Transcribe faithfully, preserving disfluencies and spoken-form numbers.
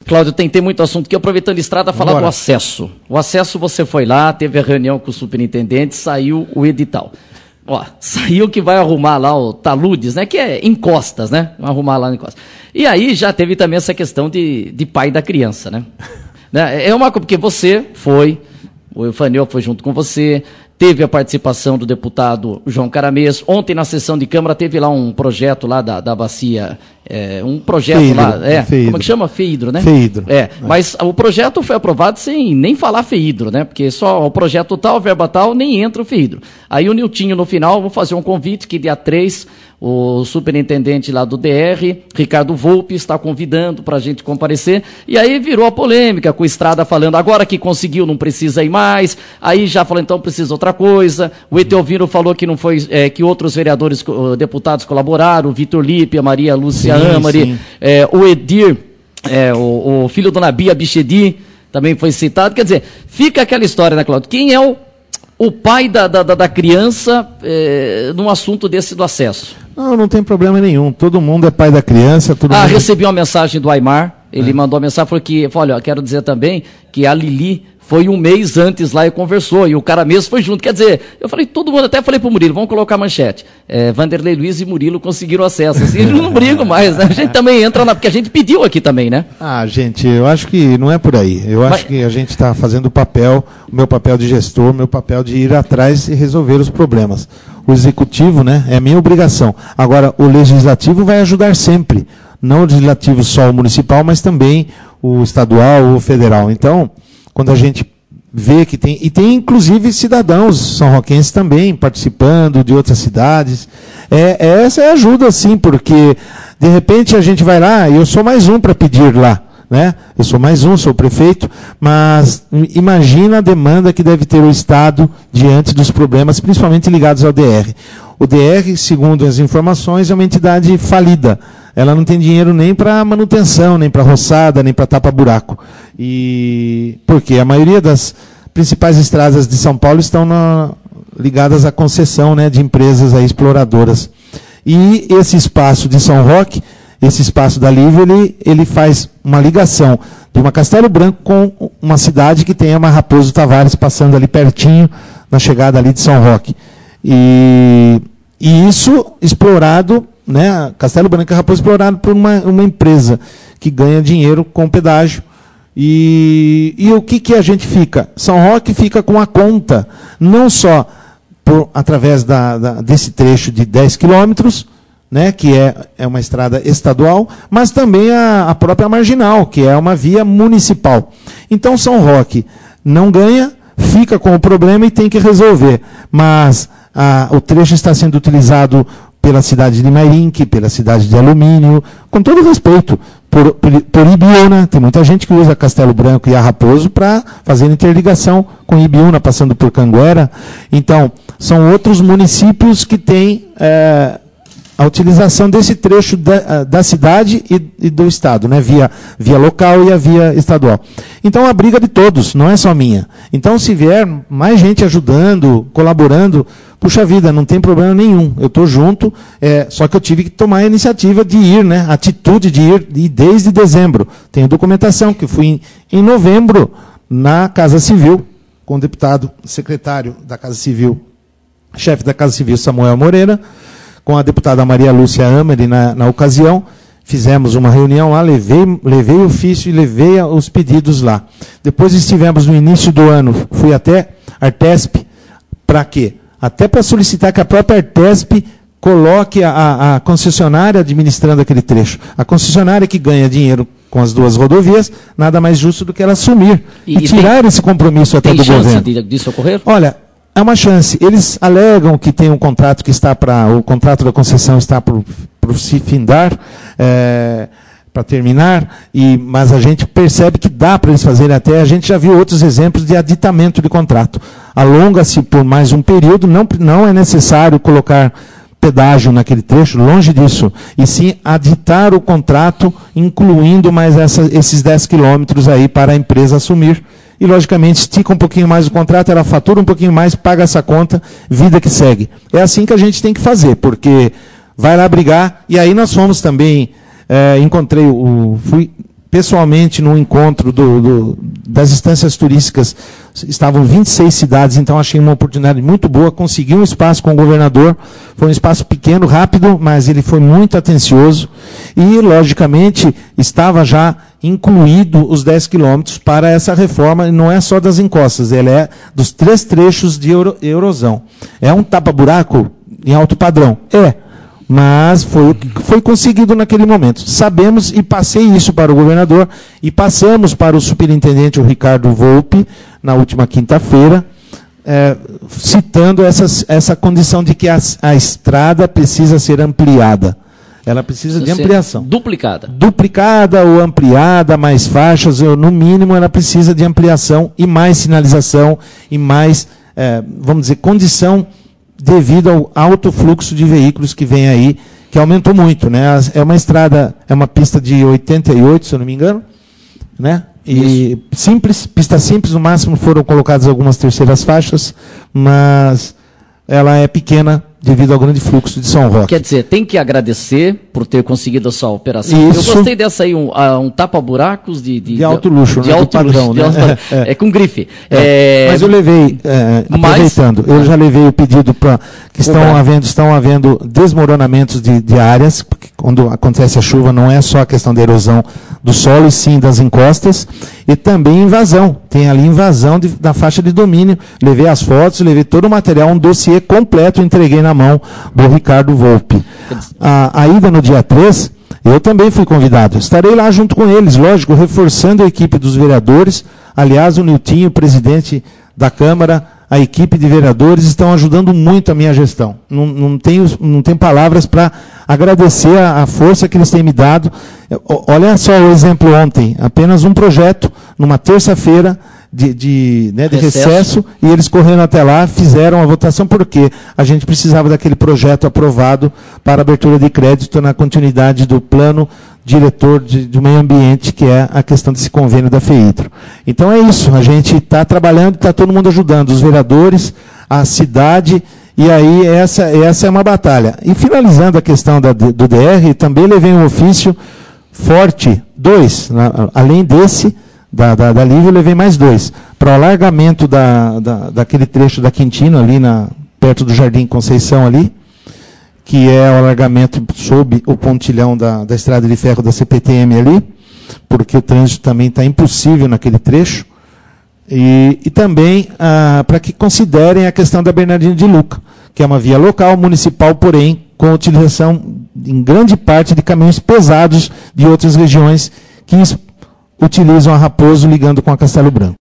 Cláudio, tem, tem muito assunto aqui, aproveitando a estrada, falar Bora. do acesso. O acesso, você foi lá, teve a reunião com o superintendente, saiu o edital. Ó, saiu que vai arrumar lá o taludes, né, que é encostas, né, vai arrumar lá encostas. E aí já teve também essa questão de, de pai da criança, né. né é uma coisa, porque você foi, o Eufaneu foi junto com você, teve a participação do deputado João Caramês. Ontem, na sessão de Câmara, teve lá um projeto lá da, da bacia, é, um projeto Feidro, lá, é, Feidro. como é que chama? Feidro, né? Feidro. É, é, mas o projeto foi aprovado sem nem falar Feidro, né? Porque só o projeto tal, verba tal, nem entra o Feidro. Aí o Niltinho, no final, vou fazer um convite que dia três, o superintendente lá do D R, Ricardo Volpe, está convidando para a gente comparecer, e aí virou a polêmica, com o Estrada falando, agora que conseguiu, não precisa ir mais, aí já falou, então precisa outra coisa, o Etelvino falou que não foi, é, que outros vereadores, deputados colaboraram, o Vitor Lipe, a Maria Lúcia Amari, é, o Edir, é, o, o filho da Dona Bia Bichedi, também foi citado, quer dizer, fica aquela história, né, Cláudio? Quem é o, o pai da, da, da criança é, num assunto desse do acesso? Não, não tem problema nenhum. Todo mundo é pai da criança. Todo ah, mundo... recebi uma mensagem do Aymar. Ele é. mandou uma mensagem, falou que, falou, olha, quero dizer também que a Lili foi um mês antes lá e conversou, e o cara mesmo foi junto. Quer dizer, eu falei, todo mundo, até falei pro Murilo, vamos colocar a manchete. É, Vanderlei Luiz e Murilo conseguiram acesso. Assim, eles não brigam mais, né? A gente também entra na... Porque a gente pediu aqui também, né? Ah, gente, eu acho que não é por aí. Eu Mas... acho que a gente está fazendo o papel, o meu papel de gestor, o meu papel de ir atrás e resolver os problemas. O executivo, né, é a minha obrigação. Agora, o legislativo vai ajudar sempre. Não o legislativo só o municipal, mas também o estadual ou o federal. Então, quando a gente vê que tem... E tem, inclusive, cidadãos são-roquenses também participando de outras cidades. É, essa é ajuda, sim, porque, de repente, a gente vai lá, e eu sou mais um para pedir lá. Né? Eu sou mais um, sou o prefeito, mas imagina a demanda que deve ter o Estado diante dos problemas, principalmente ligados ao D R. O D R, segundo as informações, é uma entidade falida. Ela não tem dinheiro nem para manutenção, nem para roçada, nem para tapa-buraco. E porque a maioria das principais estradas de São Paulo estão na, ligadas à concessão, né, de empresas aí, exploradoras. E esse espaço de São Roque, esse espaço da Lívia, ele, ele faz uma ligação de uma Castelo Branco com uma cidade que tem uma Raposo Tavares passando ali pertinho, na chegada ali de São Roque. E, e isso explorado, né, Castelo Branco e Raposo explorado por uma, uma empresa que ganha dinheiro com pedágio. E, e o que, que a gente fica? São Roque fica com a conta, não só por, através da, da, desse trecho de dez quilômetros, né, que é, é uma estrada estadual, mas também a, a própria marginal, que é uma via municipal. Então, São Roque não ganha, fica com o problema e tem que resolver. Mas a, o trecho está sendo utilizado pela cidade de Mairinque, pela cidade de Alumínio, com todo respeito, por, por, por Ibiúna. Tem muita gente que usa Castelo Branco e a Raposo para fazer interligação com Ibiúna, passando por Canguera. Então, são outros municípios que têm... É, a utilização desse trecho da, da cidade e, e do Estado, né? via, via local e a via estadual. Então, a briga de todos, não é só minha. Então, se vier mais gente ajudando, colaborando, puxa vida, não tem problema nenhum. Eu estou junto, é, só que eu tive que tomar a iniciativa de ir, né? A atitude de ir de, desde dezembro. Tenho documentação, que fui em, em novembro na Casa Civil, com o deputado secretário da Casa Civil, chefe da Casa Civil, Samuel Moreira, com a deputada Maria Lúcia Amari na, na ocasião, fizemos uma reunião lá, levei, levei o ofício e levei os pedidos lá. Depois estivemos no início do ano, fui até Artesp, para quê? Até para solicitar que a própria Artesp coloque a, a, a concessionária administrando aquele trecho. A concessionária que ganha dinheiro com as duas rodovias, nada mais justo do que ela assumir e, e tirar tem, esse compromisso até do governo. Tem chance disso ocorrer? Olha, é uma chance. Eles alegam que tem um contrato que está para... O contrato da concessão está por, por se findar, é, para terminar, e, mas a gente percebe que dá para eles fazerem até... A gente já viu outros exemplos de aditamento de contrato. Alonga-se por mais um período, não, não é necessário colocar pedágio naquele trecho, longe disso, e sim aditar o contrato, incluindo mais essa, esses dez quilômetros aí para a empresa assumir. E, logicamente, estica um pouquinho mais o contrato, ela fatura um pouquinho mais, paga essa conta, vida que segue. É assim que a gente tem que fazer, porque vai lá brigar, e aí nós fomos também, é, encontrei, o, fui pessoalmente no encontro do, do, das instâncias turísticas, estavam vinte e seis cidades, então achei uma oportunidade muito boa, consegui um espaço com o governador, foi um espaço pequeno, rápido, mas ele foi muito atencioso e, logicamente, estava já incluído os dez quilômetros para essa reforma, e não é só das encostas, ele é dos três trechos de euro, erosão. É um tapa-buraco em alto padrão? É. Mas foi o que foi conseguido naquele momento. Sabemos, e passei isso para o governador, e passamos para o superintendente, o Ricardo Volpe, na última quinta-feira, é, citando essas, essa condição de que a, a estrada precisa ser ampliada. Ela precisa de ampliação. Duplicada. Duplicada ou ampliada, mais faixas, ou, no mínimo ela precisa de ampliação e mais sinalização e mais, é, vamos dizer, condição devido ao alto fluxo de veículos que vem aí, que aumentou muito, né? É uma estrada, é uma pista de oitenta e oito, se eu não me engano, né? E isso. Simples, pista simples, no máximo foram colocadas algumas terceiras faixas, mas ela é pequena devido ao grande fluxo de São Roque. Quer dizer, tem que agradecer por ter conseguido essa operação. Isso. Eu gostei dessa aí, um, um tapa-buracos de, de, de alto luxo, de né? alto padrão, luxo, né? De alto, é, é, com grife. É, é, mas eu levei, é, aproveitando, mas, eu já levei o pedido para que estão havendo, estão havendo desmoronamentos de, de áreas, porque quando acontece a chuva não é só a questão da erosão do solo, e sim das encostas, e também invasão. Tem ali invasão de, da faixa de domínio. Levei as fotos, levei todo o material, um dossiê completo, entreguei na mão do Ricardo Volpe. A, a ida no dia três, eu também fui convidado. Estarei lá junto com eles, lógico, reforçando a equipe dos vereadores. Aliás, o Niltinho, presidente da Câmara, a equipe de vereadores estão ajudando muito a minha gestão. Não, não, tenho, não tenho palavras para agradecer a, a força que eles têm me dado. Olha só o exemplo ontem, apenas um projeto, numa terça-feira, de, de, né, de recesso. recesso, e eles correram até lá, fizeram a votação, porque a gente precisava daquele projeto aprovado para abertura de crédito na continuidade do plano diretor de, de meio ambiente, que é a questão desse convênio da FEIDRO. Então é isso, a gente está trabalhando, está todo mundo ajudando, os vereadores, a cidade, e aí essa, essa é uma batalha. E finalizando a questão da, do D R, também levei um ofício forte, dois, na, além desse, da, da, da Lívia, eu levei mais dois, para o alargamento da, da, daquele trecho da Quintino, ali na, perto do Jardim Conceição ali, que é o alargamento sob o pontilhão da, da estrada de ferro da C P T M ali, porque o trânsito também está impossível naquele trecho, e, e também ah, para que considerem a questão da Bernardino de Luca, que é uma via local, municipal, porém, com utilização em grande parte de caminhões pesados de outras regiões que utilizam a Raposo ligando com a Castelo Branco.